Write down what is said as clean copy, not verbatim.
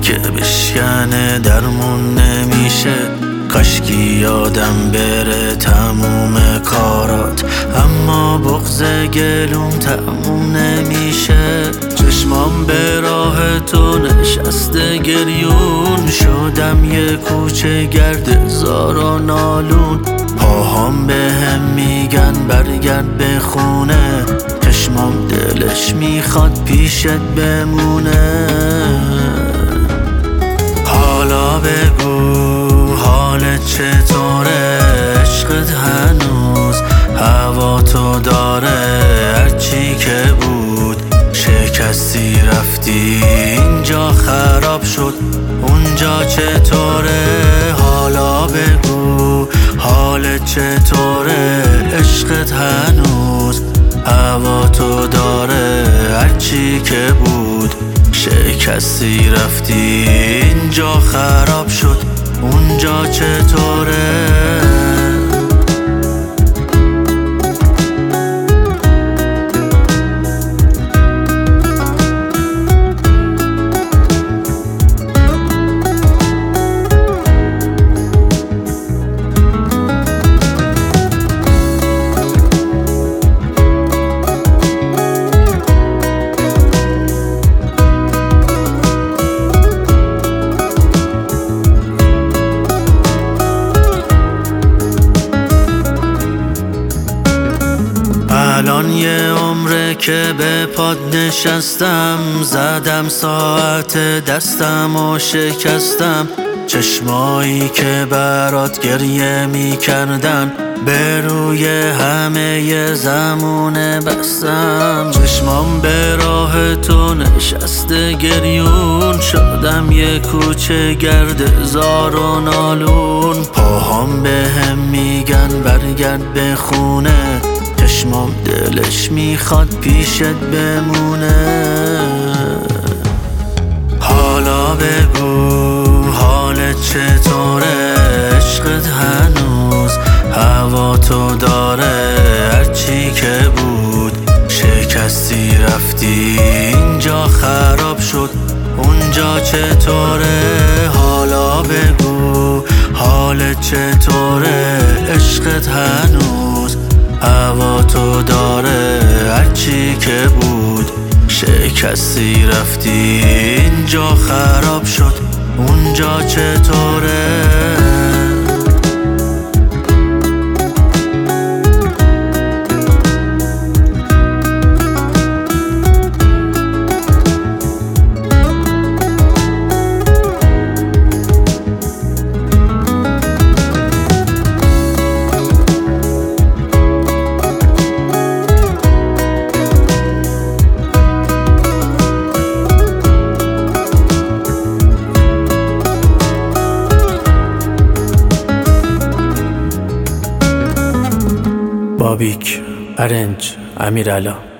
که بشکنه درمون نمیشه. کاشکی یادم بره تموم کارات، اما بغض گلوم تموم نمیشه. چشمام به راه تو نشسته گریون، شدم یه کوچه گرد زار و نالون. پاهام به هم میگن برگرد به خونه، چشمام دلش میخواد پیشت بمونه. حالا بگو حالت چطوره، عشقت هنوز هوا تو داره؟ هرچی که بود شکستی رفتی، اینجا خراب شد اونجا چطوره؟ حالا بگو حالت چطوره، عشقت هنوز هوا تو داره؟ هرچی که بود شکستی رفتی، اینجا خراب شد اونجا چطوره؟ الان یه عمره که به پاد نشستم، زدم ساعت دستم و شکستم. چشمایی که برات گریه می کردن به روی همه زمونه بستم. چشمام به راه تو نشسته گریون، شدم یه کوچه گرد زار و نالون. پاهام به هم میگن برگرد به خونه، چشمام دلش میخواد پیشت بمونه. حالا بگو حالت چطوره، عشقت هنوز هوا تو داره؟ هرچی که بود شکستی رفتی، اینجا خراب شد اونجا چطوره؟ حالا بگو حالت چطوره، عشقت هنوز هوا تو داره؟ هرچی که بود شکستی رفتی، اینجا خراب شد اونجا چطوره؟ بابیک، ارنج، امیرعلا.